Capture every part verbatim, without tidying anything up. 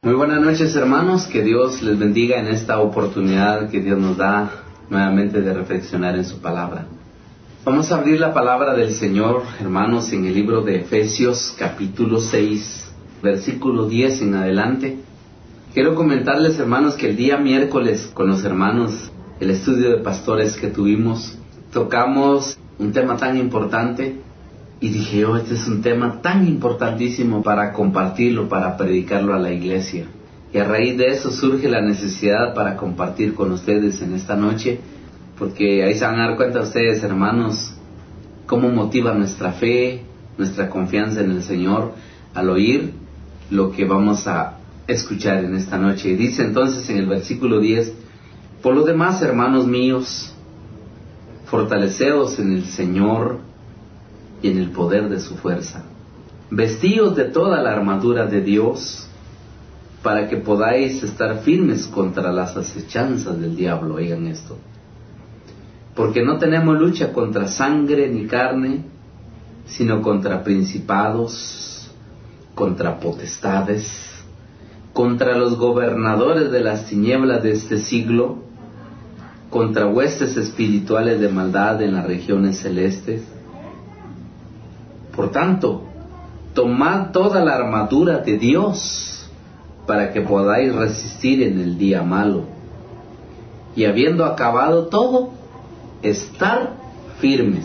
Muy buenas noches, hermanos, que Dios les bendiga en esta oportunidad que Dios nos da nuevamente de reflexionar en su palabra. Vamos a abrir la palabra del Señor, hermanos, en el libro de Efesios capítulo seis, versículo diez en adelante. Quiero comentarles, hermanos, que el día miércoles con los hermanos, el estudio de pastores que tuvimos, tocamos un tema tan importante y dije yo, este es un tema tan importantísimo para compartirlo, para predicarlo a la iglesia. Y a raíz de eso surge la necesidad para compartir con ustedes en esta noche, porque ahí se van a dar cuenta ustedes, hermanos, cómo motiva nuestra fe, nuestra confianza en el Señor al oír lo que vamos a escuchar en esta noche. Y dice entonces en el versículo diez: por lo demás, hermanos míos, fortaleceos en el Señor y en el poder de su fuerza. Vestíos de toda la armadura de Dios, para que podáis estar firmes contra las acechanzas del diablo. Oigan esto. Porque no tenemos lucha contra sangre ni carne, sino contra principados, contra potestades, contra los gobernadores de las tinieblas de este siglo, contra huestes espirituales de maldad en las regiones celestes. Por tanto, tomad toda la armadura de Dios para que podáis resistir en el día malo. Y habiendo acabado todo, estar firmes.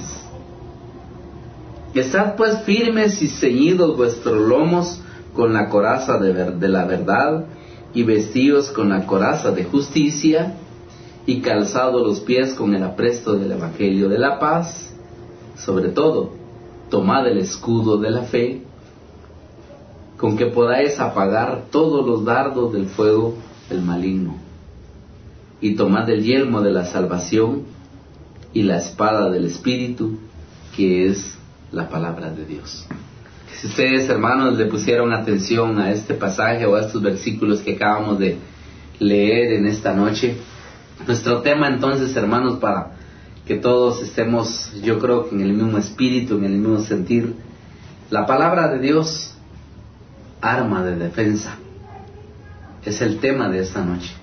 Estad pues firmes y ceñidos vuestros lomos con la coraza de, ver, de la verdad, y vestidos con la coraza de justicia, y calzados los pies con el apresto del evangelio de la paz. Sobre todo, tomad el escudo de la fe, con que podáis apagar todos los dardos del fuego del maligno. Y tomad el yelmo de la salvación y la espada del Espíritu, que es la palabra de Dios. Si ustedes, hermanos, le pusieron atención a este pasaje o a estos versículos que acabamos de leer en esta noche, nuestro tema entonces, hermanos, para que todos estemos, yo creo que en el mismo espíritu, en el mismo sentir, la palabra de Dios, arma de defensa, es el tema de esta noche.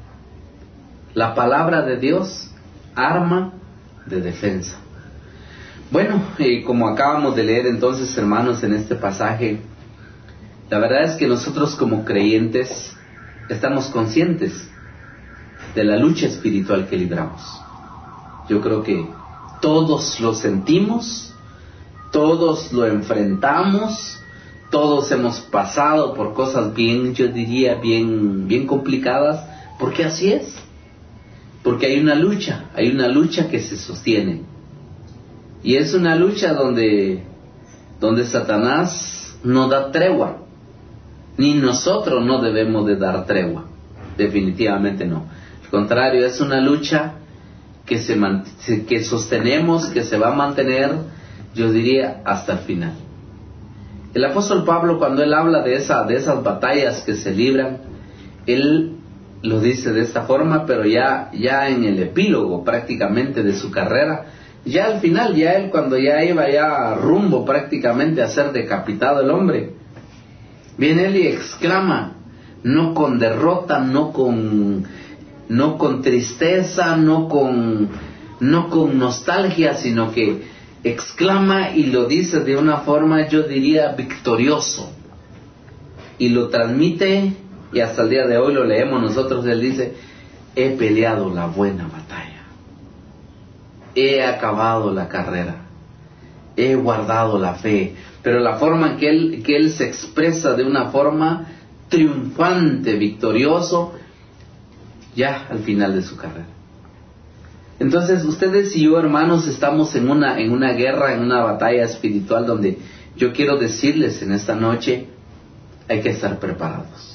La palabra de Dios, arma de defensa. Bueno, eh, como acabamos de leer entonces, hermanos, en este pasaje, la verdad es que nosotros como creyentes estamos conscientes de la lucha espiritual que libramos. Yo creo que todos lo sentimos, todos lo enfrentamos, todos hemos pasado por cosas bien, yo diría, bien, bien complicadas, porque así es. Porque hay una lucha, hay una lucha que se sostiene. Y es una lucha donde, donde Satanás no da tregua, ni nosotros no debemos de dar tregua, definitivamente no. Al contrario, es una lucha que se que sostenemos, que se va a mantener, yo diría, hasta el final. El apóstol Pablo, cuando él habla de esa de esas batallas que se libran, él lo dice de esta forma, pero ya ya en el epílogo prácticamente de su carrera, ya al final, ya él cuando ya iba ya rumbo prácticamente a ser decapitado el hombre, viene él y exclama, no con derrota, no con no con tristeza, no con, no con nostalgia, sino que exclama y lo dice de una forma, yo diría, victorioso. Y lo transmite, y hasta el día de hoy lo leemos nosotros, él dice, he peleado la buena batalla, he acabado la carrera, he guardado la fe. Pero la forma en que él, que él se expresa de una forma triunfante, victorioso, ya al final de su carrera. Entonces ustedes y yo, hermanos, estamos en una en una guerra, en una batalla espiritual donde yo quiero decirles en esta noche, hay que estar preparados.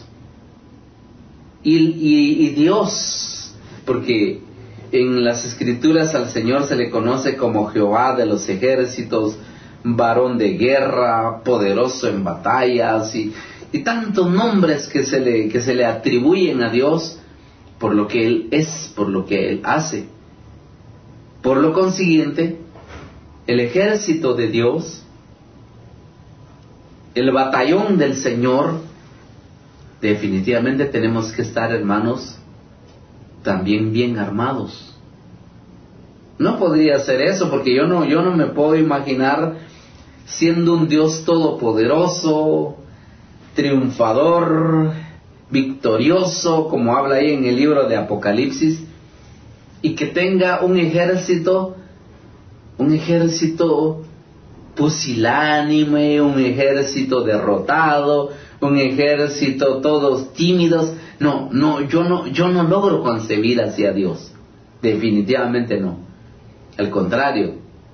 Y, y, y Dios, porque en las escrituras al Señor se le conoce como Jehová de los ejércitos, varón de guerra, poderoso en batallas, y, y tantos nombres que se le que se le atribuyen a Dios, por lo que Él es, por lo que Él hace. Por lo consiguiente, el ejército de Dios, el batallón del Señor, definitivamente tenemos que estar, hermanos, también bien armados. No podría ser eso, porque yo no, yo no me puedo imaginar siendo un Dios todopoderoso, triunfador, victorioso, como habla ahí en el libro de Apocalipsis, y que tenga un ejército, un ejército pusilánime, un ejército derrotado, un ejército todos tímidos. No, no, yo no, yo no logro concebir hacia Dios, definitivamente no. Al contrario,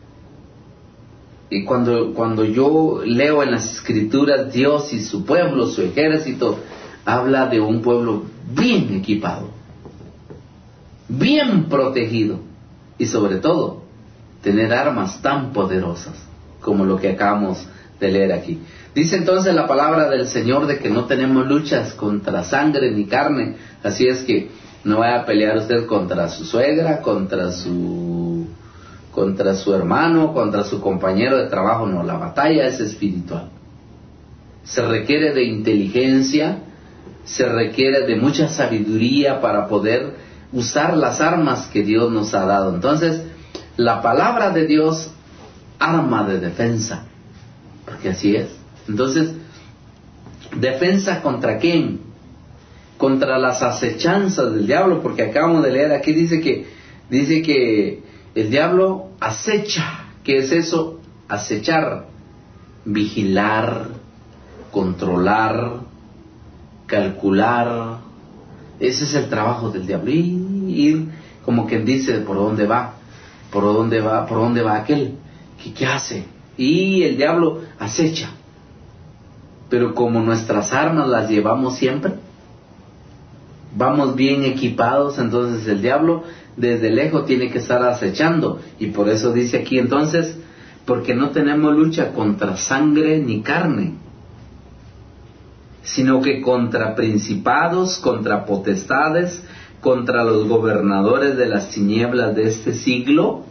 y cuando, cuando yo leo en las Escrituras Dios y su pueblo, su ejército, habla de un pueblo bien equipado, bien protegido, y sobre todo, tener armas tan poderosas como lo que acabamos de leer aquí. Dice entonces la palabra del Señor de que no tenemos luchas contra sangre ni carne, así es que no vaya a pelear usted contra su suegra, contra su contra su hermano, contra su compañero de trabajo. No, la batalla es espiritual. Se requiere de inteligencia, se requiere de mucha sabiduría para poder usar las armas que Dios nos ha dado. Entonces, la palabra de Dios, arma de defensa, porque así es. Entonces, ¿defensa contra quién? Contra las acechanzas del diablo, porque acabamos de leer aquí, dice que, dice que el diablo acecha. ¿Qué es eso? Acechar, vigilar, controlar, calcular. Ese es el trabajo del diablo. Y ir, como quien dice, ¿por dónde va? ¿Por dónde va? ¿Por dónde va aquel? ¿Qué, qué hace? Y el diablo acecha. Pero como nuestras armas las llevamos siempre, vamos bien equipados, entonces el diablo desde lejos tiene que estar acechando. Y por eso dice aquí entonces, porque no tenemos lucha contra sangre ni carne, sino que contra principados, contra potestades, contra los gobernadores de las tinieblas de este siglo,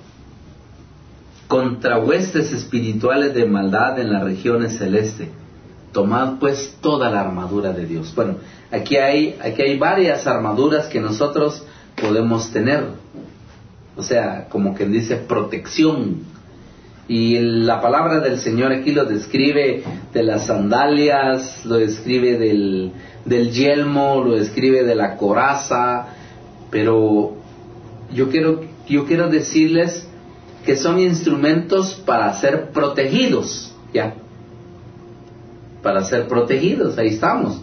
contra huestes espirituales de maldad en las regiones celestes. Tomad pues toda la armadura de Dios. Bueno, aquí hay, aquí hay varias armaduras que nosotros podemos tener. O sea, como quien dice, protección. Y la palabra del Señor aquí lo describe de las sandalias, lo describe del, del yelmo, lo describe de la coraza. Pero yo quiero, yo quiero decirles que son instrumentos para ser protegidos, ¿ya? Para ser protegidos, ahí estamos.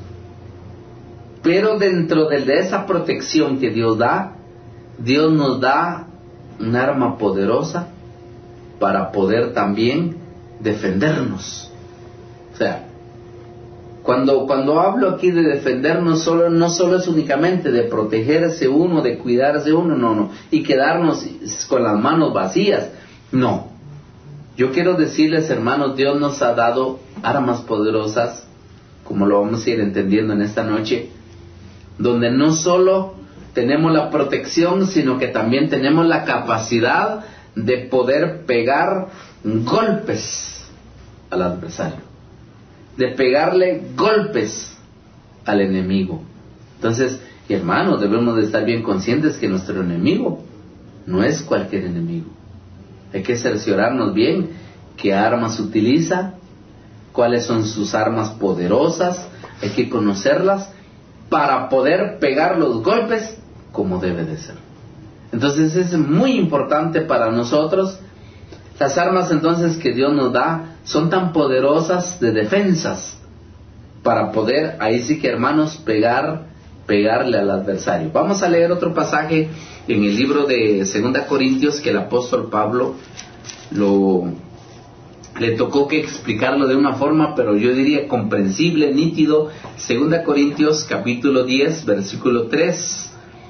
Pero dentro de esa protección que Dios da, Dios nos da un arma poderosa para poder también defendernos. O sea, cuando, cuando hablo aquí de defendernos, solo, no solo es únicamente de protegerse uno, de cuidarse uno, no, no, y quedarnos con las manos vacías, no. Yo quiero decirles, hermanos, Dios nos ha dado armas poderosas, como lo vamos a ir entendiendo en esta noche, donde no solo tenemos la protección, sino que también tenemos la capacidad de poder pegar golpes al adversario, de pegarle golpes al enemigo. Entonces, hermanos, debemos de estar bien conscientes que nuestro enemigo no es cualquier enemigo. Hay que cerciorarnos bien qué armas utiliza, cuáles son sus armas poderosas, hay que conocerlas para poder pegar los golpes como debe de ser. Entonces es muy importante para nosotros. Las armas entonces que Dios nos da son tan poderosas de defensas para poder, ahí sí que hermanos, pegar, pegarle al adversario. Vamos a leer otro pasaje en el libro de Segunda Corintios que el apóstol Pablo lo, le tocó que explicarlo de una forma, pero yo diría comprensible, nítido. Segunda Corintios capítulo diez, versículo tres.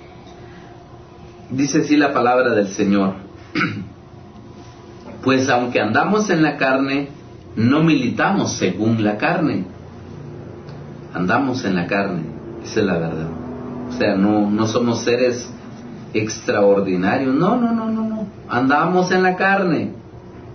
Dice así la palabra del Señor: pues aunque andamos en la carne, no militamos según la carne. Andamos en la carne, esa es la verdad. O sea, no, no somos seres extraordinarios, no, no, no, no, no. Andamos en la carne,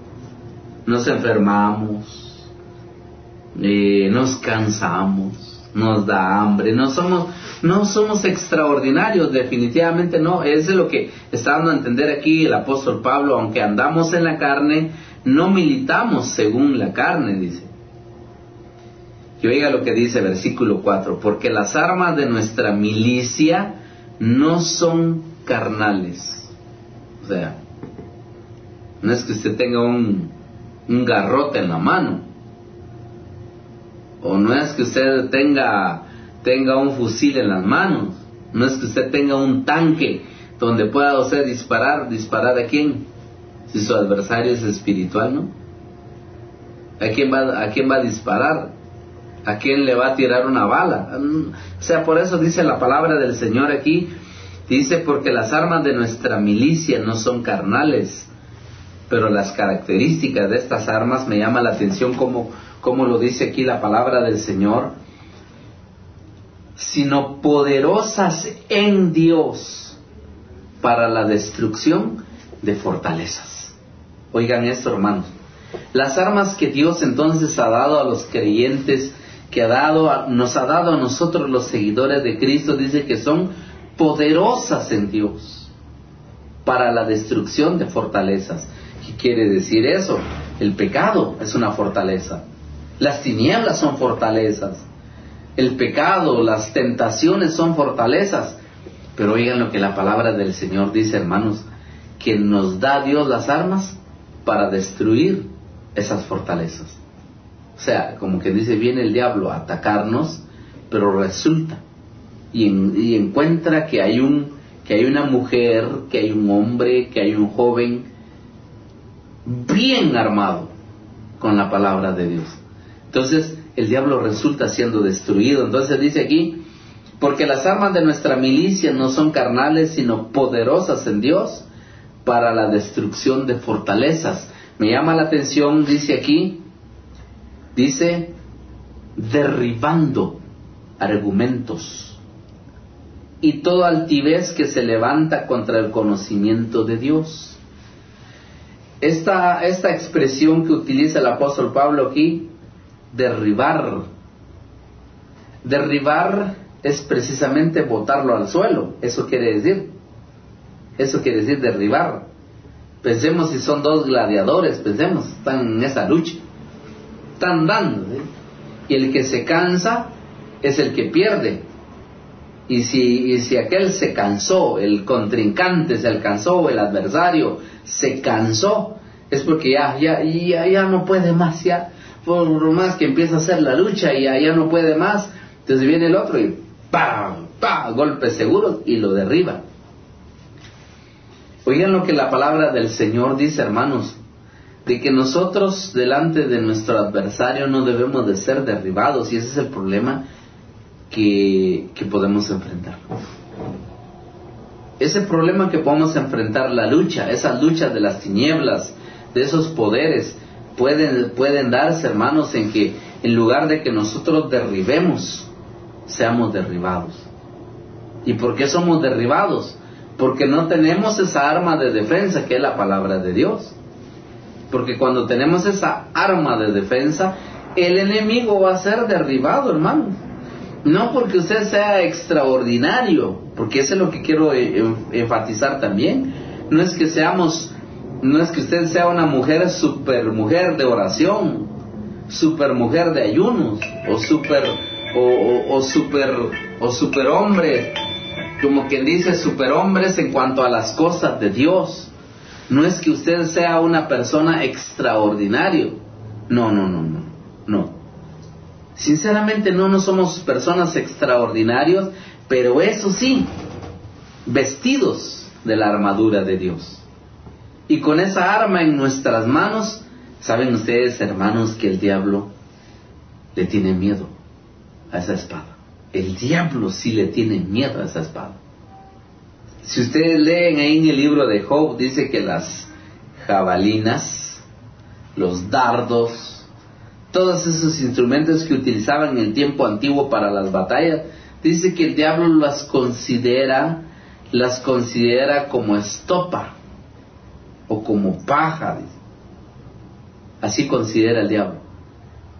nos enfermamos, eh, nos cansamos, nos da hambre, no somos, no somos extraordinarios, definitivamente no. Eso es lo que está dando a entender aquí el apóstol Pablo. Aunque andamos en la carne, no militamos según la carne, dice. Y oiga lo que dice versículo cuatro: porque las armas de nuestra milicia no son carnales. O sea, no es que usted tenga un, un garrote en la mano, o no es que usted tenga, tenga un fusil en las manos, no es que usted tenga un tanque donde pueda usted disparar, disparar a quién, si su adversario es espiritual, ¿no? ¿A quién va, a quién va a disparar? ¿A quién le va a tirar una bala? O sea, por eso dice la palabra del Señor aquí, dice: porque las armas de nuestra milicia no son carnales. Pero las características de estas armas me llama la atención, como, como lo dice aquí la palabra del Señor: sino poderosas en Dios para la destrucción de fortalezas. Oigan esto, hermanos. Las armas que Dios entonces ha dado a los creyentes, que ha dado a, nos ha dado a nosotros los seguidores de Cristo, dice que son poderosas en Dios para la destrucción de fortalezas. ¿Qué quiere decir eso? El pecado es una fortaleza, las tinieblas son fortalezas, el pecado, las tentaciones son fortalezas. Pero oigan lo que la palabra del Señor dice, hermanos, que nos da Dios las armas para destruir esas fortalezas. O sea, como que dice, viene el diablo a atacarnos, pero resulta y, en, y encuentra que hay un que hay una mujer, que hay un hombre, que hay un joven bien armado con la palabra de Dios. Entonces el diablo resulta siendo destruido. Entonces dice aquí: porque las armas de nuestra milicia no son carnales, sino poderosas en Dios para la destrucción de fortalezas. Me llama la atención, dice aquí, dice derribando argumentos y toda altivez que se levanta contra el conocimiento de Dios. Esta, esta expresión que utiliza el apóstol Pablo aquí, derribar, derribar es precisamente botarlo al suelo. Eso quiere decir, eso quiere decir derribar. Pensemos si son dos gladiadores, pensemos, están en esa lucha, están dando, ¿sí? Y el que se cansa es el que pierde. Y si, y si aquel se cansó, el contrincante se cansó, el adversario se cansó, es porque ya, ya, ya, ya no puede más, ya, por más que empieza a hacer la lucha, y ya, ya no puede más. Entonces viene el otro y ¡pa! ¡pa! Golpes seguros y lo derriba. Oigan lo que la palabra del Señor dice, hermanos, de que nosotros delante de nuestro adversario no debemos de ser derribados, y ese es el problema que, que podemos enfrentar. Ese problema que podemos enfrentar, la lucha, esas luchas de las tinieblas, de esos poderes, pueden, pueden darse, hermanos, en que en lugar de que nosotros derribemos, seamos derribados. ¿Y por qué somos derribados? Porque no tenemos esa arma de defensa que es la palabra de Dios. Porque cuando tenemos esa arma de defensa, el enemigo va a ser derribado, hermano. No porque usted sea extraordinario, porque eso es lo que quiero enfatizar también. No es que seamos, no es que usted sea una mujer super mujer de oración, super mujer de ayunos, o super o, o, o super o super hombre, como quien dice, superhombres en cuanto a las cosas de Dios. No es que usted sea una persona extraordinaria. No, no, no, no, no. Sinceramente no, no somos personas extraordinarias, pero eso sí, vestidos de la armadura de Dios. Y con esa arma en nuestras manos, saben ustedes, hermanos, que el diablo le tiene miedo a esa espada. El diablo sí le tiene miedo a esa espada. Si ustedes leen ahí en el libro de Job, dice que las jabalinas, los dardos, todos esos instrumentos que utilizaban en el tiempo antiguo para las batallas, dice que el diablo las considera, las considera como estopa o como paja. Así considera el diablo.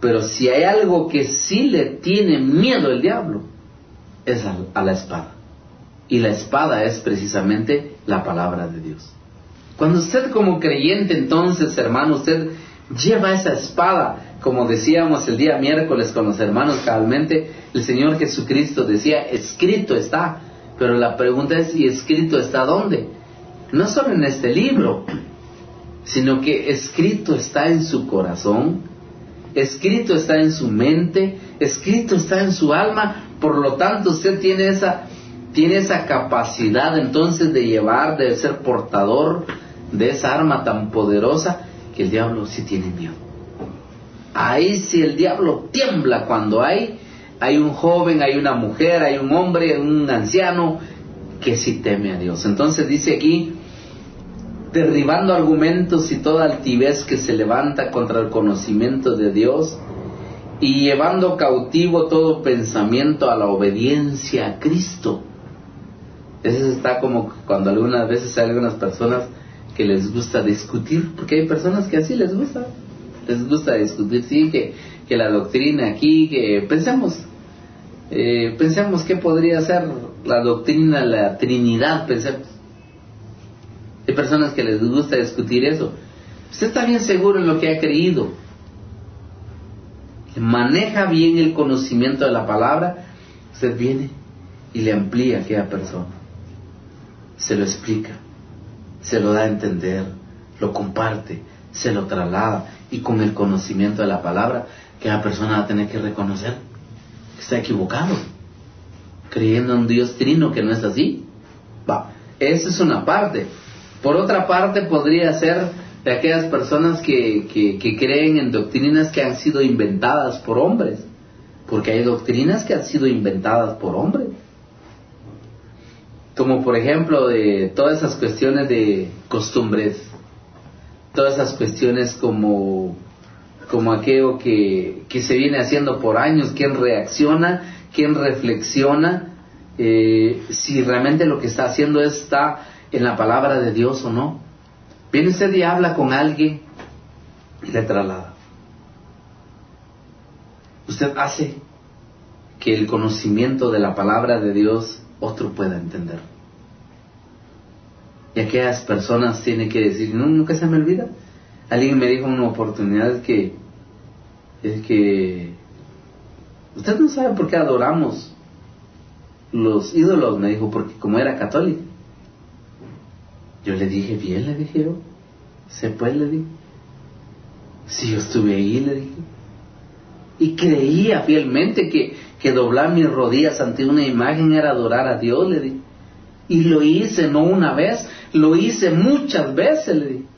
Pero si hay algo que sí le tiene miedo el diablo, es a, a la espada. Y la espada es precisamente la palabra de Dios. Cuando usted como creyente, entonces, hermano, usted lleva esa espada, como decíamos el día miércoles con los hermanos cabalmente, el Señor Jesucristo decía, escrito está. Pero la pregunta es, ¿y escrito está dónde? No solo en este libro, sino que escrito está en su corazón, escrito está en su mente, escrito está en su alma. Por lo tanto, usted tiene esa, tiene esa capacidad entonces de llevar, de ser portador de esa arma tan poderosa, que el diablo sí tiene miedo. Ahí sí el diablo tiembla cuando hay, hay un joven, hay una mujer, hay un hombre, un anciano que sí teme a Dios. Entonces dice aquí, derribando argumentos y toda altivez que se levanta contra el conocimiento de Dios, y llevando cautivo todo pensamiento a la obediencia a Cristo. Eso está como cuando algunas veces hay algunas personas que les gusta discutir, porque hay personas que así les gusta, les gusta discutir, sí, que, que la doctrina aquí, que pensemos, eh, pensemos qué podría ser la doctrina, la Trinidad, pensemos. Hay personas que les gusta discutir eso. Usted está bien seguro en lo que ha creído, maneja bien el conocimiento de la palabra, usted viene y le amplía a aquella persona, se lo explica, se lo da a entender, lo comparte, se lo traslada, y con el conocimiento de la palabra, aquella persona va a tener que reconocer que está equivocado, creyendo en un Dios trino que no es así. Va, esa es una parte. Por otra parte, podría ser de aquellas personas que, que, que creen en doctrinas que han sido inventadas por hombres, porque hay doctrinas que han sido inventadas por hombres, como por ejemplo de todas esas cuestiones de costumbres, todas esas cuestiones como, como aquello que, que se viene haciendo por años, quién reacciona, quién reflexiona, eh, si realmente lo que está haciendo está en la palabra de Dios o no. Viene usted y habla con alguien y le traslada. Usted hace que el conocimiento de la palabra de Dios otro pueda entender. Y aquellas personas tienen que decir, no, nunca se me olvida. Alguien me dijo en una oportunidad que, es que usted no sabe por qué adoramos los ídolos, me dijo, porque como era católico. Yo le dije, bien, le dije yo, se puede, le dije. Si yo estuve ahí, le dije. Y creía fielmente que, que doblar mis rodillas ante una imagen era adorar a Dios, le dije. Y lo hice, no una vez, lo hice muchas veces, le dije.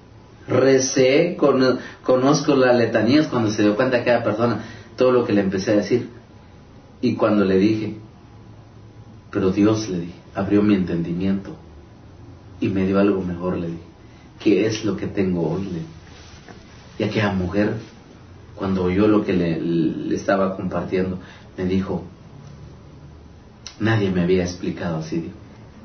Recé, con, conozco las letanías, cuando se dio cuenta cada persona, todo lo que le empecé a decir. Y cuando le dije, pero Dios, le dije, abrió mi entendimiento y me dio algo mejor, le dije, que es lo que tengo hoy, le dije. Y aquella mujer, cuando oyó lo que le, le estaba compartiendo, me dijo, nadie me había explicado así, dijo.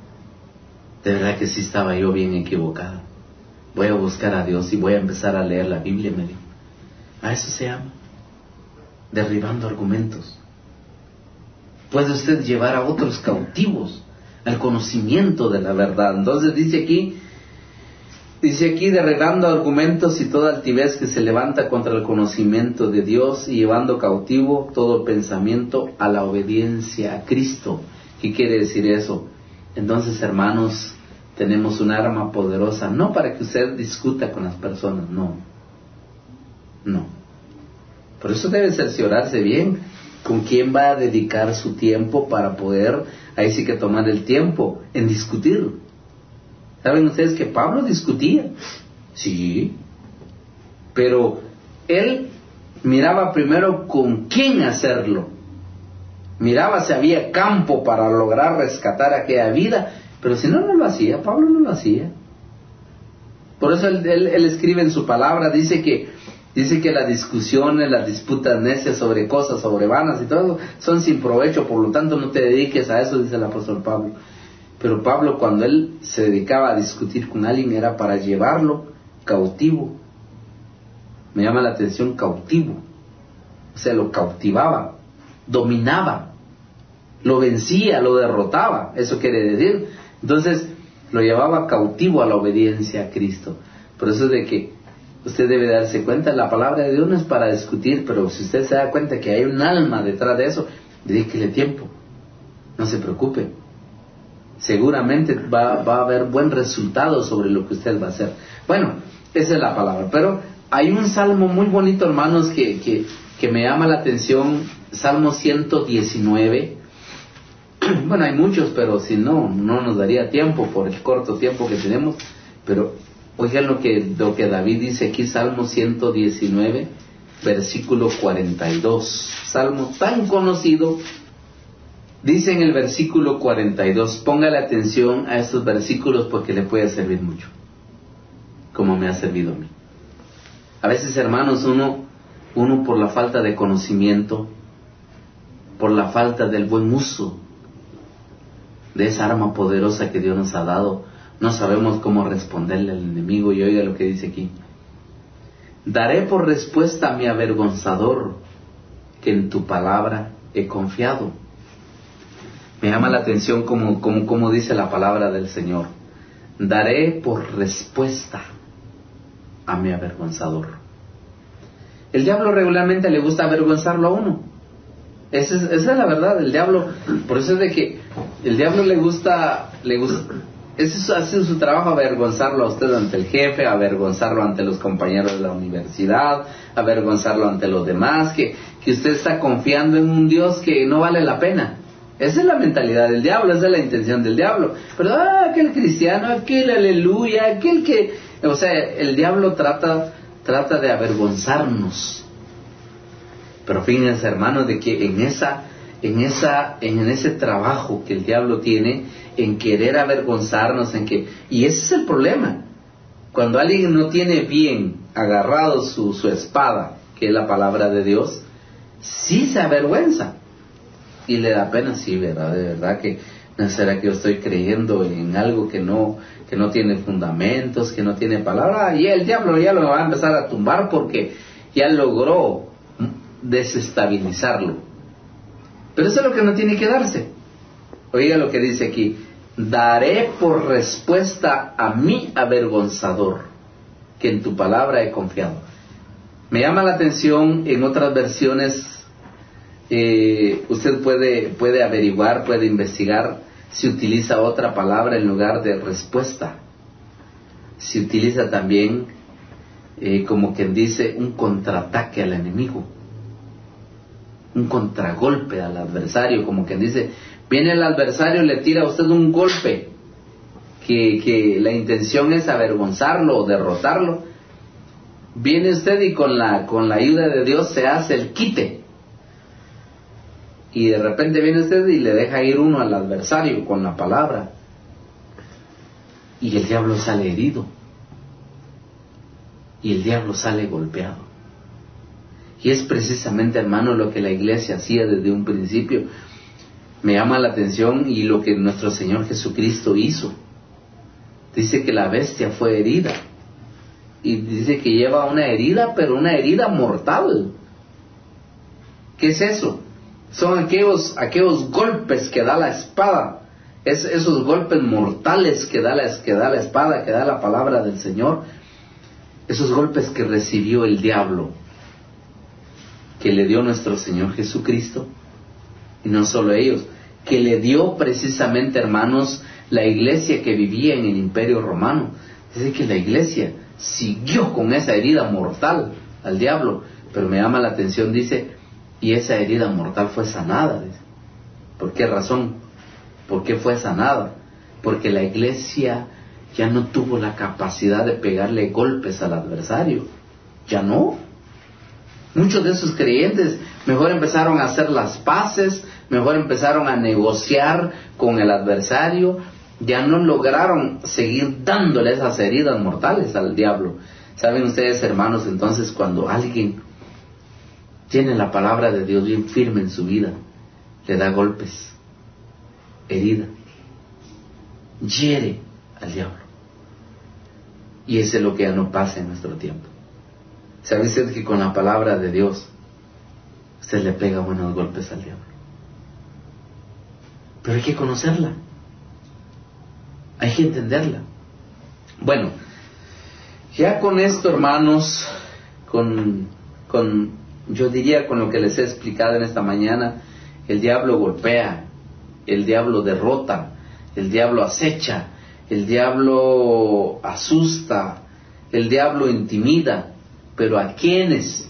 De verdad que sí estaba yo bien equivocada. Voy a buscar a Dios y voy a empezar a leer la Biblia, me dijo. A eso se llama derribando argumentos. Puede usted llevar a otros cautivos al conocimiento de la verdad. Entonces dice aquí, dice aquí, derribando argumentos y toda altivez que se levanta contra el conocimiento de Dios, y llevando cautivo todo pensamiento a la obediencia a Cristo. ¿Qué quiere decir eso? Entonces, hermanos, tenemos un arma poderosa, no para que usted discuta con las personas, no, no. Por eso debe cerciorarse bien con quién va a dedicar su tiempo para poder, ahí sí que tomar el tiempo en discutir. ¿Saben ustedes que Pablo discutía? Sí, pero él miraba primero con quién hacerlo. Miraba si había campo para lograr rescatar aquella vida, pero si no, no lo hacía. Pablo no lo hacía. Por eso él, él, él escribe en su palabra, dice que dice que las discusiones, las disputas necias sobre cosas, sobre vanas y todo, son sin provecho, por lo tanto no te dediques a eso, dice el apóstol Pablo. Pero Pablo, cuando él se dedicaba a discutir con alguien, era para llevarlo cautivo. Me llama la atención, cautivo. o sea, lo cautivaba, dominaba, lo vencía, lo derrotaba, eso quiere decir. Entonces, lo llevaba cautivo a la obediencia a Cristo. Por eso es de que usted debe darse cuenta, la palabra de Dios no es para discutir, pero si usted se da cuenta que hay un alma detrás de eso, dedíquele tiempo, no se preocupe. Seguramente va, va a haber buen resultado sobre lo que usted va a hacer. Bueno, esa es la palabra. Pero hay un salmo muy bonito, hermanos, que, que, que me llama la atención, Salmo ciento diecinueve. Bueno, hay muchos, pero si no, no nos daría tiempo por el corto tiempo que tenemos. Pero oigan lo que, lo que David dice aquí, Salmo ciento diecinueve, versículo cuarenta y dos. Salmo tan conocido. Dice en el versículo cuarenta y dos, póngale atención a estos versículos porque le puede servir mucho, como me ha servido a mí. A veces, hermanos, uno, uno por la falta de conocimiento, por la falta del buen uso de esa arma poderosa que Dios nos ha dado, no sabemos cómo responderle al enemigo. Y oiga lo que dice aquí: daré por respuesta a mi avergonzador, que en tu palabra he confiado. Me llama la atención como, como, como dice la palabra del Señor. Daré por respuesta a mi avergonzador. El diablo regularmente le gusta avergonzarlo a uno. Esa es, esa es la verdad. El diablo, por eso es de que el diablo le gusta, le gusta, ese ha sido su trabajo, avergonzarlo a usted ante el jefe, avergonzarlo ante los compañeros de la universidad, avergonzarlo ante los demás, que, que usted está confiando en un Dios que no vale la pena. Esa es la mentalidad del diablo, esa es la intención del diablo. Pero, ah, aquel cristiano, aquel aleluya, aquel que... O sea, el diablo trata, trata de avergonzarnos. Pero fíjense, hermanos, de que en esa, en esa, en ese trabajo que el diablo tiene, en querer avergonzarnos, en que... Y ese es el problema. Cuando alguien no tiene bien agarrado su, su espada, que es la palabra de Dios, sí se avergüenza. Y le da pena, sí, ¿verdad? De verdad que, ¿no será que yo estoy creyendo en algo que no, que no tiene fundamentos, que no tiene palabra? Y el diablo ya lo va a empezar a tumbar porque ya logró desestabilizarlo. Pero eso es lo que no tiene que darse. Oiga lo que dice aquí: daré por respuesta a mi avergonzador, que en tu palabra he confiado. Me llama la atención, en otras versiones, Eh, usted puede, puede averiguar, puede investigar si utiliza otra palabra en lugar de respuesta. Si utiliza también, eh, como quien dice, un contraataque al enemigo, un contragolpe al adversario, como quien dice, viene el adversario y le tira a usted un golpe, que, que la intención es avergonzarlo o derrotarlo. Viene usted y con la, con la ayuda de Dios se hace el quite. Y de repente viene usted y le deja ir uno al adversario con la palabra. Y el diablo sale herido. Y el diablo sale golpeado. Y es precisamente, hermano, lo que la iglesia hacía desde un principio. Me llama la atención y lo que nuestro Señor Jesucristo hizo. Dice que la bestia fue herida. Y dice que lleva una herida, pero una herida mortal. ¿Qué es eso? Son aquellos, aquellos golpes que da la espada, es, esos golpes mortales que da, la, que da la espada, que da la palabra del Señor, esos golpes que recibió el diablo, que le dio nuestro Señor Jesucristo, y no solo ellos, que le dio precisamente, hermanos, la iglesia que vivía en el Imperio Romano. Dice que la iglesia siguió con esa herida mortal al diablo, pero me llama la atención, dice, y esa herida mortal fue sanada. ¿Por qué razón? ¿Por qué fue sanada? Porque la iglesia ya no tuvo la capacidad de pegarle golpes al adversario. Ya no. Muchos de esos creyentes mejor empezaron a hacer las paces, mejor empezaron a negociar con el adversario. Ya no lograron seguir dándole esas heridas mortales al diablo. ¿Saben ustedes, hermanos? Entonces, cuando alguien tiene la palabra de Dios bien firme en su vida, le da golpes, herida, hiere al diablo. Y eso es lo que ya no pasa en nuestro tiempo. ¿Sabe usted que con la palabra de Dios usted le pega buenos golpes al diablo. Pero hay que conocerla, hay que entenderla. Bueno, ya con esto, hermanos, con, con, yo diría con lo que les he explicado en esta mañana, el diablo golpea, el diablo derrota, el diablo acecha, el diablo asusta, el diablo intimida, pero ¿a quiénes?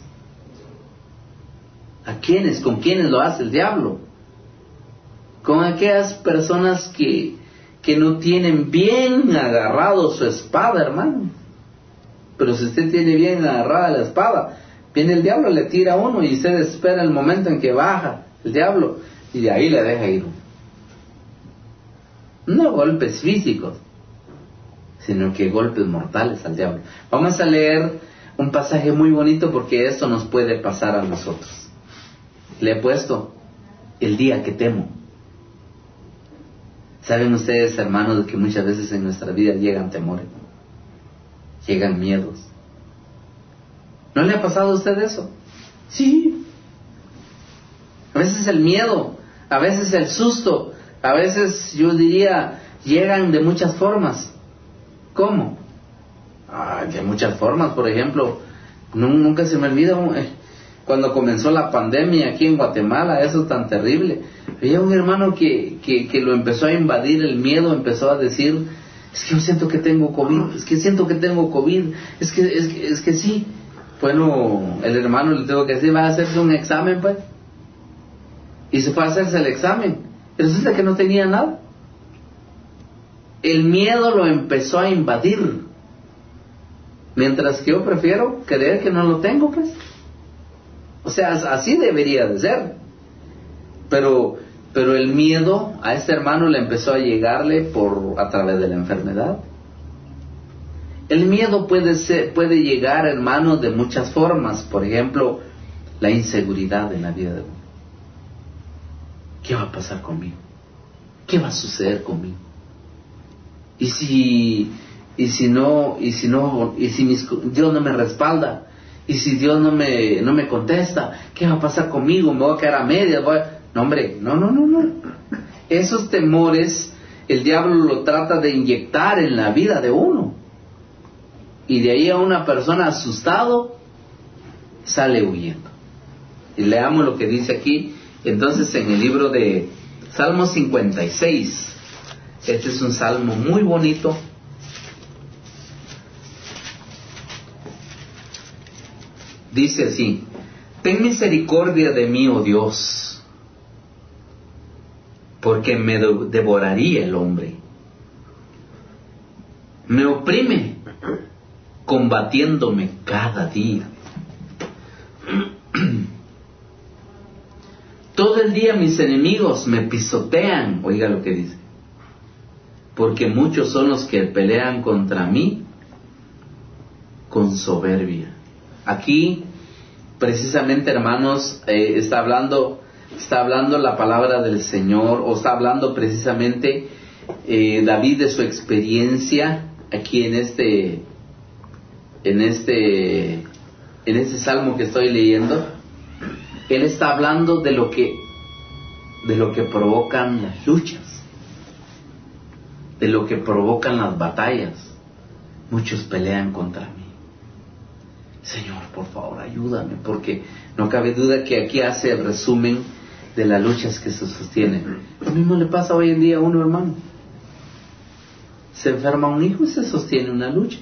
¿A quiénes? ¿Con quiénes lo hace el diablo? Con aquellas personas que, que no tienen bien agarrado su espada, hermano. Pero si usted tiene bien agarrada la espada, viene el diablo, le tira a uno y usted espera el momento en que baja el diablo y de ahí le deja ir. No golpes físicos, sino que golpes mortales al diablo. Vamos a leer un pasaje muy bonito porque esto nos puede pasar a nosotros. Le he puesto el día que temo. ¿Saben ustedes, hermanos, que muchas veces en nuestra vida llegan temores, llegan miedos? ¿No le ha pasado a usted eso? Sí. A veces el miedo, a veces el susto, a veces yo diría, llegan de muchas formas. ¿Cómo? Ah, de muchas formas. Por ejemplo, nunca se me olvida cuando comenzó la pandemia aquí en Guatemala, eso tan terrible. Había un hermano que, que, que lo empezó a invadir el miedo, empezó a decir, es que yo siento que tengo COVID, es que siento que tengo COVID, es que, es que, es que sí. Bueno, el hermano le tengo que decir, va a hacerse un examen, pues. Y se fue a hacerse el examen. Y resulta que no tenía nada. El miedo lo empezó a invadir. Mientras que yo prefiero creer que no lo tengo, pues. O sea, así debería de ser. Pero, pero el miedo a este hermano le empezó a llegarle por, a través de la enfermedad. El miedo puede ser, puede llegar, hermano, de muchas formas. Por ejemplo, la inseguridad en la vida de uno. ¿Qué va a pasar conmigo? ¿Qué va a suceder conmigo? Y si, y si no, y si no, y si mis, Dios no me respalda, y si Dios no me, no me contesta, ¿qué va a pasar conmigo? ¿Me voy a quedar a medias? Voy a... No, hombre, no, no, no, no. Esos temores, el diablo lo trata de inyectar en la vida de uno. Y de ahí a una persona asustado, sale huyendo. Y leamos lo que dice aquí, entonces en el libro de Salmo cincuenta y seis. Este es un salmo muy bonito. Dice así: ten misericordia de mí, oh Dios, porque me devoraría el hombre. Me oprime, combatiéndome cada día. Todo el día mis enemigos me pisotean. Oiga lo que dice: porque muchos son los que pelean contra mí con soberbia. Aquí, precisamente, hermanos, eh, está hablando, está hablando la palabra del Señor, o está hablando precisamente eh, David de su experiencia aquí en este, en este, en este salmo que estoy leyendo. Él está hablando de lo que, de lo que provocan las luchas, de lo que provocan las batallas. Muchos pelean contra mí. Señor, por favor, ayúdame, porque no cabe duda que aquí hace el resumen de las luchas que se sostienen. Lo mismo le pasa hoy en día a uno, hermano. Se enferma un hijo y se sostiene una lucha.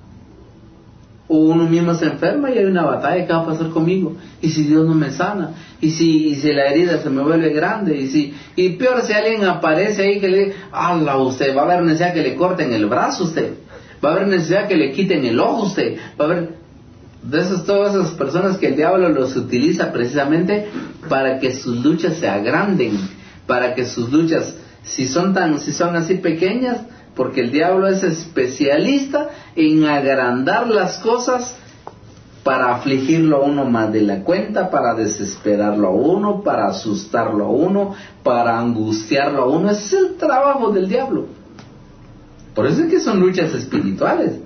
O uno mismo se enferma y hay una batalla. ¿Qué va a pasar conmigo? ¿Y si Dios no me sana? ¿Y si, y si la herida se me vuelve grande? ¿Y si, y peor si alguien aparece ahí que le diga, ¡hala usted! Va a haber necesidad que le corten el brazo a usted. Va a haber necesidad que le quiten el ojo a usted. Va a haber... De esas, todas esas personas que el diablo los utiliza precisamente para que sus luchas se agranden, para que sus luchas, si son tan, si son así pequeñas, porque el diablo es especialista en agrandar las cosas para afligirlo a uno más de la cuenta, para desesperarlo a uno, para asustarlo a uno, para angustiarlo a uno. Ese es el trabajo del diablo. Por eso es que son luchas espirituales.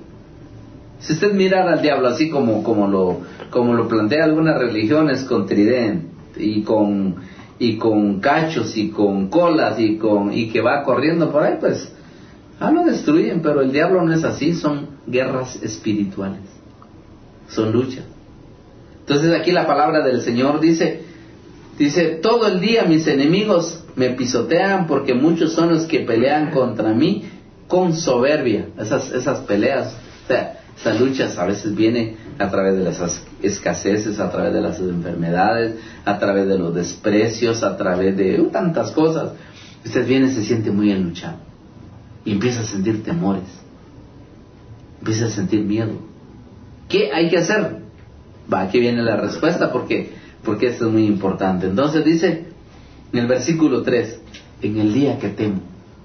Si usted mirara al diablo así como, como, lo, como lo plantea algunas religiones con tridente, y con y con cachos y con colas y con y que va corriendo por ahí, pues ah, lo destruyen. Pero el diablo no es así, son guerras espirituales, son luchas. Entonces aquí la palabra del Señor dice, dice, todo el día mis enemigos me pisotean, porque muchos son los que pelean contra mí con soberbia. Esas, esas peleas, o sea, esas luchas a veces vienen a través de las escaseces, a través de las enfermedades, a través de los desprecios, a través de uh, tantas cosas. Usted viene y se siente muy enluchado y empieza a sentir temores, empieza a sentir miedo. ¿Qué hay que hacer? Va, aquí viene la respuesta, porque, porque esto es muy importante. Entonces dice en el versículo tres, en el día que temo.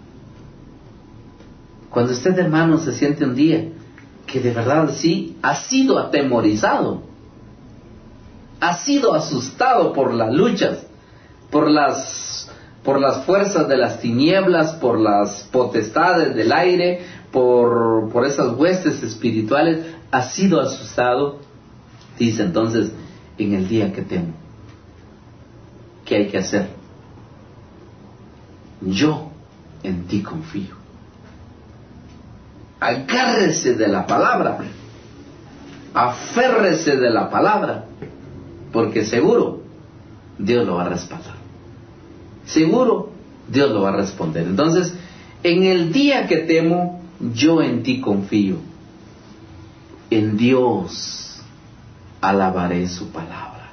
Cuando usted, hermano, se siente un día que de verdad sí ha sido atemorizado, ha sido asustado por las luchas, por las, por las fuerzas de las tinieblas, por las potestades del aire, por, por esas huestes espirituales, ha sido asustado. Dice entonces, en el día que temo, ¿qué hay que hacer? Yo en ti confío. Agárrese de la palabra, aférrese de la palabra, porque seguro Dios lo va a respaldar, seguro Dios lo va a responder. Entonces, en el día que temo, yo en ti confío. En Dios alabaré su palabra.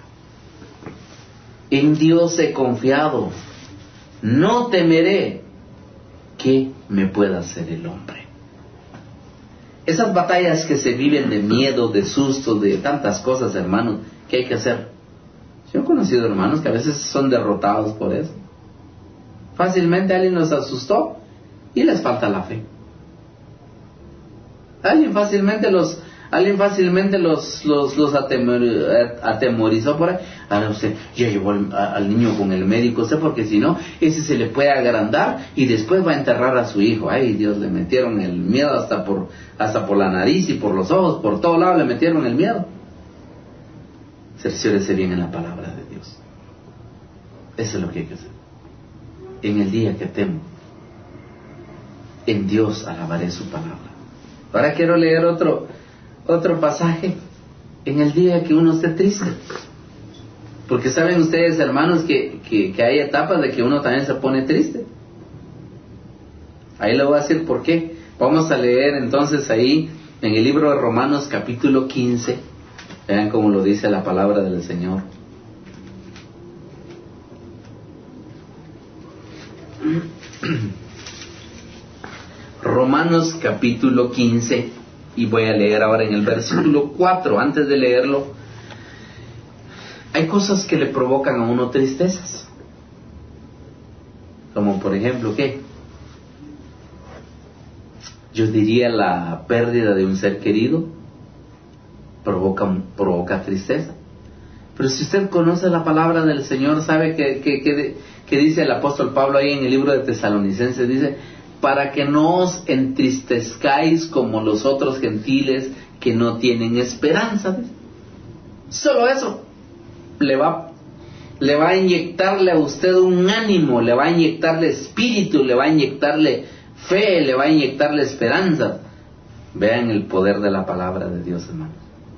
En Dios he confiado. No temeré. ¿Qué me pueda hacer el hombre? Esas batallas que se viven de miedo, de susto, de tantas cosas, hermanos, ¿qué hay que hacer? Yo he conocido hermanos que a veces son derrotados por eso. Fácilmente alguien los asustó y les falta la fe. Alguien fácilmente los, alguien fácilmente los, los, los atemor, atemorizó por ahí. Ahora usted ya llevó al, al niño con el médico, usted, porque si no, ese se le puede agrandar y después va a enterrar a su hijo. Ay, Dios, le metieron el miedo hasta por, hasta por la nariz y por los ojos, por todo lado le metieron el miedo. Cerciórese bien en la palabra de Dios. Eso es lo que hay que hacer. En el día que temo, en Dios alabaré su palabra. Ahora quiero leer otro, otro pasaje. En el día que uno esté triste. Porque saben ustedes, hermanos, que, que, que hay etapas de que uno también se pone triste. Ahí le voy a decir por qué. Vamos a leer entonces ahí en el libro de Romanos capítulo quince. Vean cómo lo dice la palabra del Señor. Romanos capítulo quince, y voy a leer ahora en el versículo cuatro. Antes de leerlo, hay cosas que le provocan a uno tristezas, como por ejemplo, ¿qué? Yo diría la pérdida de un ser querido provoca, provoca tristeza. Pero si usted conoce la palabra del Señor, sabe que, que, que, que dice el apóstol Pablo ahí en el libro de Tesalonicenses, dice, para que no os entristezcáis como los otros gentiles que no tienen esperanza. Solo eso le va, le va a inyectarle a usted un ánimo, le va a inyectarle espíritu, le va a inyectarle fe, le va a inyectarle esperanza. Vean el poder de la palabra de Dios, hermanos.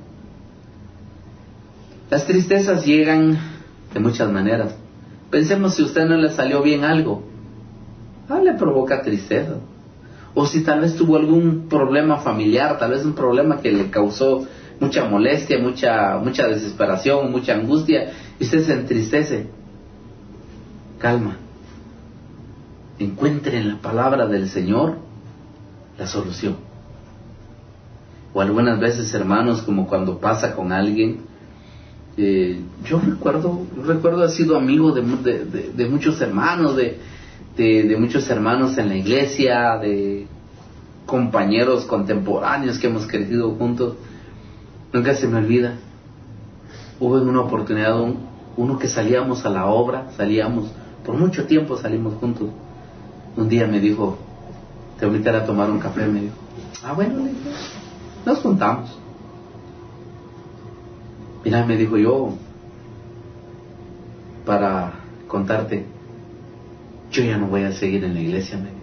Las tristezas llegan de muchas maneras. Pensemos si a usted no le salió bien algo, ah, le provoca tristeza. O si tal vez tuvo algún problema familiar, tal vez un problema que le causó mucha molestia, mucha, mucha desesperación, mucha angustia, y usted se entristece. Calma. Encuentre en la palabra del Señor la solución. O algunas veces, hermanos, como cuando pasa con alguien, eh, yo recuerdo, recuerdo haber sido amigo de, de, de, de muchos hermanos, de, de, de muchos hermanos en la iglesia, de compañeros contemporáneos que hemos crecido juntos. Nunca se me olvida, hubo en una oportunidad un, uno que salíamos a la obra, salíamos, por mucho tiempo salimos juntos. Un día me dijo, te voy a invitar a tomar un café, me dijo. Ah, bueno, le dije, nos juntamos. Mira, me dijo, yo para contarte, yo ya no voy a seguir en la iglesia, me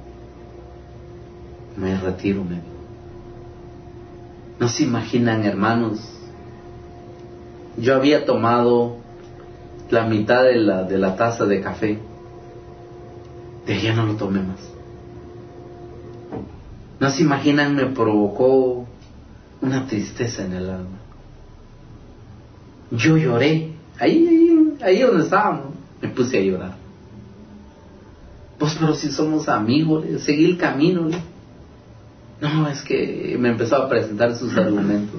me retiro, me no se imaginan, hermanos, yo había tomado la mitad de la, de la taza de café, de allá no lo tomé más. No se imaginan, me provocó una tristeza en el alma. Yo lloré, ahí, ahí, ahí donde estábamos, me puse a llorar. Pues pero si somos amigos, seguí el camino. No, es que me empezó a presentar sus argumentos.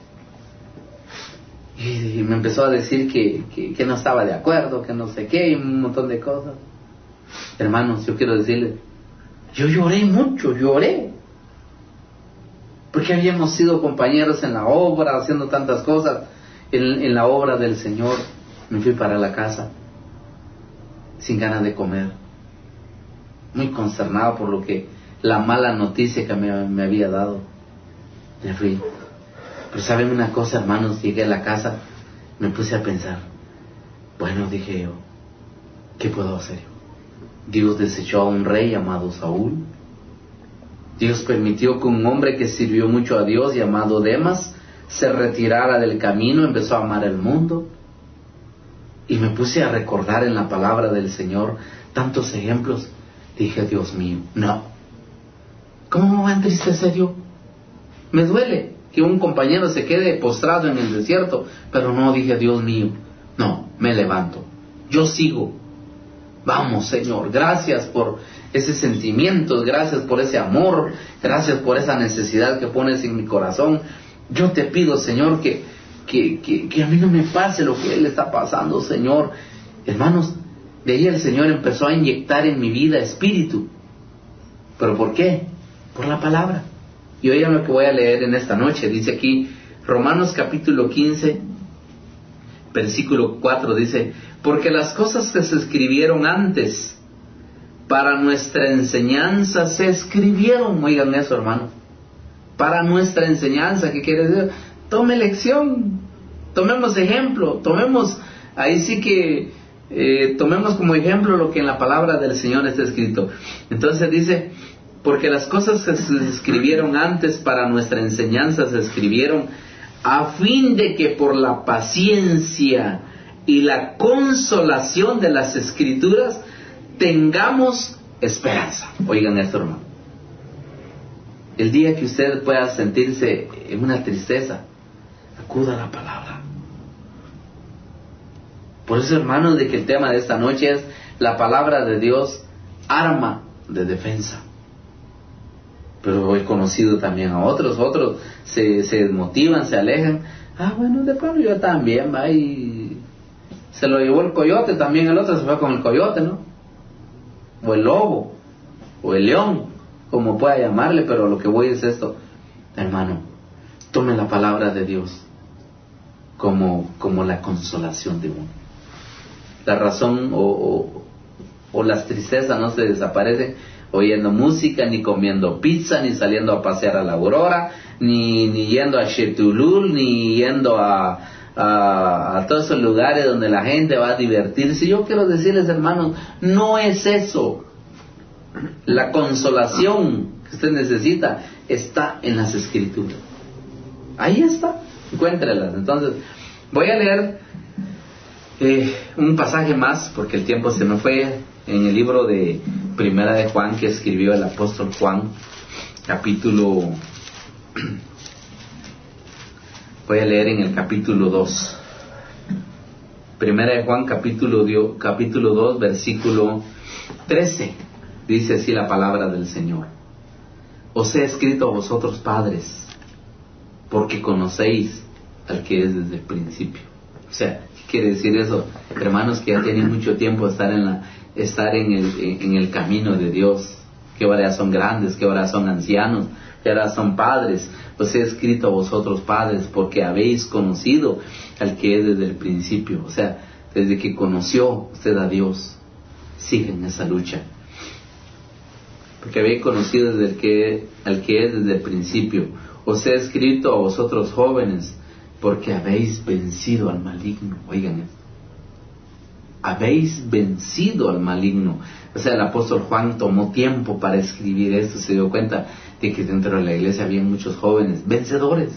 Y me empezó a decir que, que, que no estaba de acuerdo, que no sé qué, y un montón de cosas. Hermanos, yo quiero decirles, yo lloré mucho, lloré. Porque habíamos sido compañeros en la obra, haciendo tantas cosas, en, en la obra del Señor. Me fui para la casa, sin ganas de comer, muy consternado por lo que, la mala noticia que me, me había dado. Me fui. Pero saben una cosa, hermanos, llegué a la casa, me puse a pensar, bueno, dije yo, ¿qué puedo hacer yo? Dios desechó a un rey llamado Saúl. Dios permitió que un hombre que sirvió mucho a Dios, llamado Demas, se retirara del camino, empezó a amar el mundo. Y me puse a recordar en la palabra del Señor tantos ejemplos. Dije, Dios mío, no. ¿Cómo me va a entristecer yo? Me duele que un compañero se quede postrado en el desierto, pero no, dije, Dios mío, no, me levanto, yo sigo. Vamos, Señor, gracias por ese sentimiento, gracias por ese amor, gracias por esa necesidad que pones en mi corazón. Yo te pido, Señor, que, que, que, que a mí no me pase lo que Él está pasando, Señor. Hermanos, de ahí el Señor empezó a inyectar en mi vida espíritu. ¿Pero por qué? Por la palabra. Y oigan lo que voy a leer en esta noche. Dice aquí, Romanos capítulo quince, versículo cuatro, dice, porque las cosas que se escribieron antes para nuestra enseñanza se escribieron. Oigan eso, hermano. Para nuestra enseñanza, ¿qué quiere decir? Tome lección, tomemos ejemplo, tomemos, ahí sí que eh, tomemos como ejemplo lo que en la palabra del Señor está escrito. Entonces dice, porque las cosas que se escribieron antes para nuestra enseñanza se escribieron a fin de que por la paciencia y la consolación de las Escrituras tengamos esperanza. Oigan esto, hermano. El día que usted pueda sentirse en una tristeza, acuda a la palabra. Por eso, hermanos, de que el tema de esta noche es la palabra de Dios, arma de defensa. Pero he conocido también a otros, otros se, se desmotivan, se alejan. Ah, bueno, de pronto yo también, va, y se lo llevó el coyote, también el otro se fue con el coyote, ¿no? O el lobo, o el león, como pueda llamarle, pero lo que voy es esto, hermano, tome la palabra de Dios como, como la consolación de uno. La razón o, o, o las tristezas no se desaparecen oyendo música, ni comiendo pizza, ni saliendo a pasear a la Aurora, ni, ni yendo a Chetulul, ni yendo a, a, a todos esos lugares donde la gente va a divertirse. Yo quiero decirles, hermanos, no es eso. La consolación que usted necesita está en las Escrituras. Ahí está, encuéntrelas. Entonces, voy a leer eh, un pasaje más, porque el tiempo se me fue, en el libro de Primera de Juan que escribió el apóstol Juan, capítulo, voy a leer en el capítulo dos. Primera de Juan, capítulo, capítulo dos, versículo trece. Dice así la palabra del Señor: os he escrito a vosotros, padres, porque conocéis al que es desde el principio. O sea, ¿qué quiere decir eso? Hermanos que ya tienen mucho tiempo de estar en la estar en el, en el camino de Dios, que ahora ya son grandes, que ahora son ancianos, que ahora son padres. Os he escrito a vosotros, padres, porque habéis conocido al que es desde el principio. O sea, desde que conoció usted a Dios, sigue en esa lucha. Porque habéis conocido desde el que, al que es desde el principio. Os he escrito a vosotros, jóvenes, porque habéis vencido al maligno. Oigan esto. habéis vencido al maligno. O sea, el apóstol Juan tomó tiempo para escribir esto, se dio cuenta de que dentro de la iglesia había muchos jóvenes vencedores,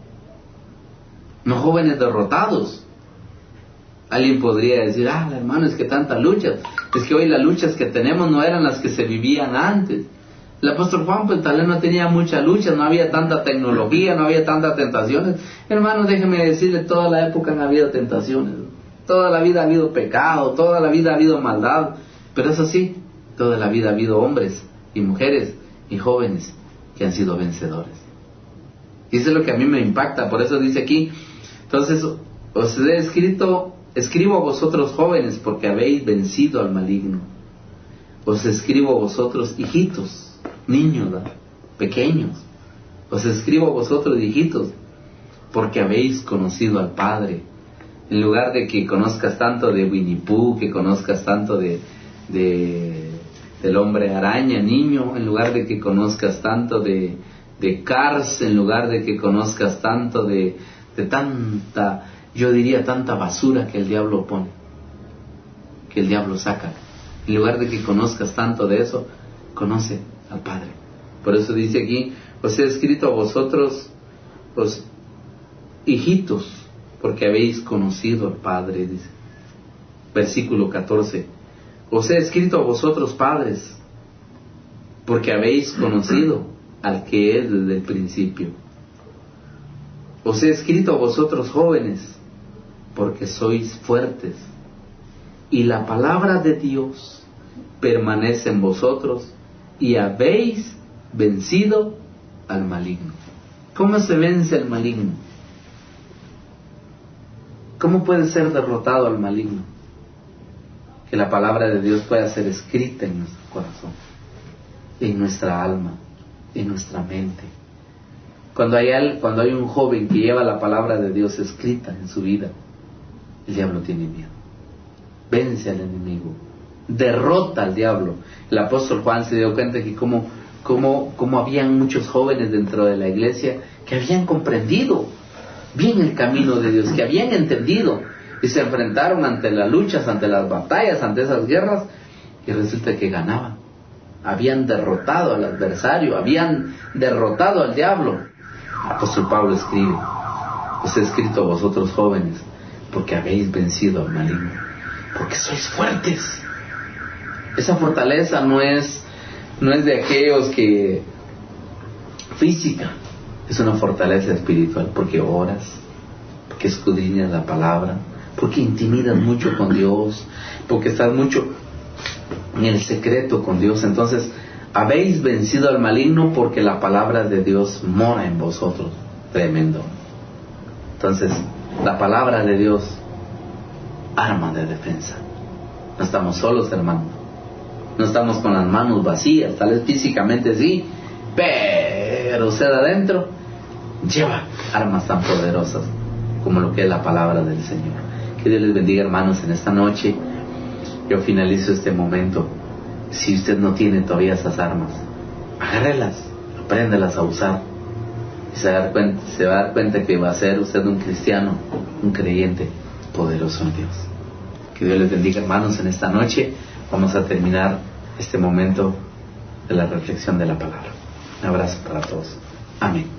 no jóvenes derrotados. Alguien podría decir, ah, hermano, es que tantas luchas, es que hoy las luchas que tenemos no eran las que se vivían antes. El apóstol Juan, pues tal vez no tenía mucha lucha, no había tanta tecnología, no había tantas tentaciones. Hermano, déjeme decirle, toda la época han habido tentaciones, toda la vida ha habido pecado, toda la vida ha habido maldad, pero eso sí, toda la vida ha habido hombres y mujeres y jóvenes que han sido vencedores. Y eso es lo que a mí me impacta, por eso dice aquí, entonces os he escrito, escribo a vosotros jóvenes porque habéis vencido al maligno. Os escribo a vosotros hijitos, niños, ¿verdad? Pequeños. Os escribo a vosotros hijitos porque habéis conocido al Padre. En lugar de que conozcas tanto de Winnie Pooh, que conozcas tanto de, de del hombre araña, niño, en lugar de que conozcas tanto de, de Cars, en lugar de que conozcas tanto de, de tanta, yo diría tanta basura que el diablo pone, que el diablo saca. En lugar de que conozcas tanto de eso, conoce al Padre. Por eso dice aquí, os he escrito a vosotros, os hijitos, porque habéis conocido al Padre, dice. Versículo catorce. Os he escrito a vosotros padres, porque habéis conocido al que es desde el principio. Os he escrito a vosotros jóvenes, porque sois fuertes, y la palabra de Dios permanece en vosotros, y habéis vencido al maligno. ¿Cómo se vence al maligno? ¿Cómo puede ser derrotado al maligno? Que la palabra de Dios pueda ser escrita en nuestro corazón, en nuestra alma, en nuestra mente. Cuando hay, cuando hay un joven que lleva la palabra de Dios escrita en su vida, el diablo tiene miedo. Vence al enemigo, derrota al diablo. El apóstol Juan se dio cuenta que como, como, como habían muchos jóvenes dentro de la iglesia que habían comprendido bien el camino de Dios, que habían entendido y se enfrentaron ante las luchas, ante las batallas, ante esas guerras, y resulta que ganaban. Habían derrotado al adversario, habían derrotado al diablo. El apóstol Pablo escribe, os he escrito a vosotros jóvenes porque habéis vencido al maligno, porque sois fuertes. Esa fortaleza no es, no es de aquellos que física, es una fortaleza espiritual, porque oras, porque escudriñas la palabra, porque intimidas mucho con Dios, porque estás mucho en el secreto con Dios. Entonces, habéis vencido al maligno porque la palabra de Dios mora en vosotros. Tremendo. Entonces, la palabra de Dios, arma de defensa. No estamos solos, hermano. No estamos con las manos vacías, tal vez físicamente sí, pero usted adentro lleva armas tan poderosas como lo que es la palabra del Señor. Que Dios les bendiga, hermanos, en esta noche. Yo finalizo este momento. Si usted no tiene todavía esas armas, agárrelas, apréndelas a usar, y se va a dar cuenta, se va a dar cuenta que va a ser usted un cristiano, un creyente poderoso en Dios. Que Dios les bendiga, hermanos, en esta noche. Vamos a terminar este momento de la reflexión de la palabra. Un abrazo para todos. Amén.